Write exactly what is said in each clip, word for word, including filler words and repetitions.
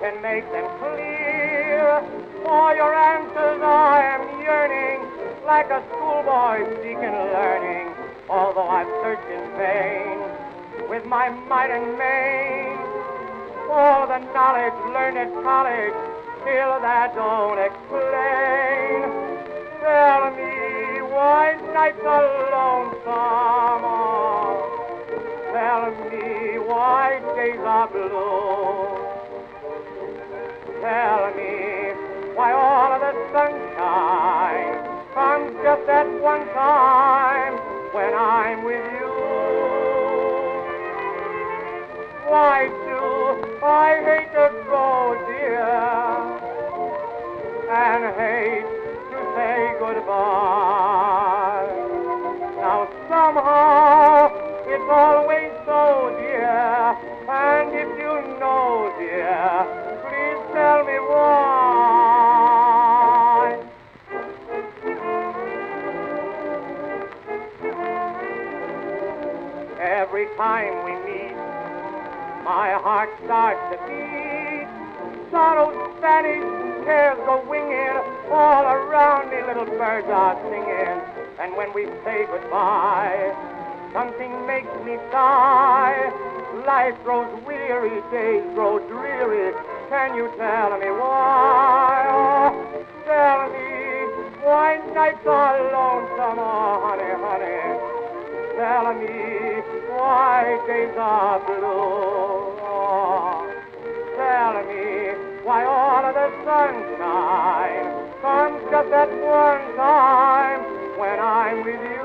and make them clear. For your answers I am yearning, like a schoolboy seeking learning, although I've searched in vain with my might and main. For the knowledge learned at college, still that don't explain. Tell me why nights are lonesome. Tell me why days are blue. Tell me why all of the sunshine comes just at one time when I'm with you. Why do I hate to go, dear, and hate to say goodbye? Now somehow it's always so, dear, and if you know, dear, please tell me why. Every time we meet, my heart starts to beat. Sorrows vanish, cares go winging, all around me little birds are singing. And when we say goodbye, something makes me sigh. Life grows weary, days grow dreary. Can you tell me why? Oh, tell me why nights are lonesome, oh, honey, honey. Tell me why days are blue. Oh, tell me why all of the sunshine comes just at one time when I'm with you.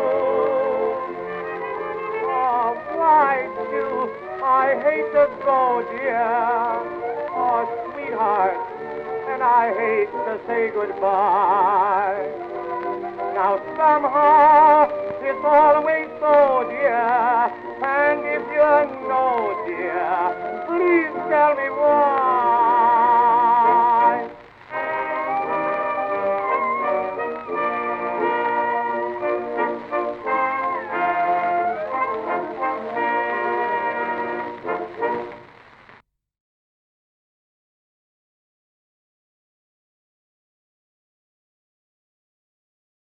Oh, why do I hate to go, dear? Oh, sweetheart, and I hate to say goodbye. Now somehow it's always so, dear,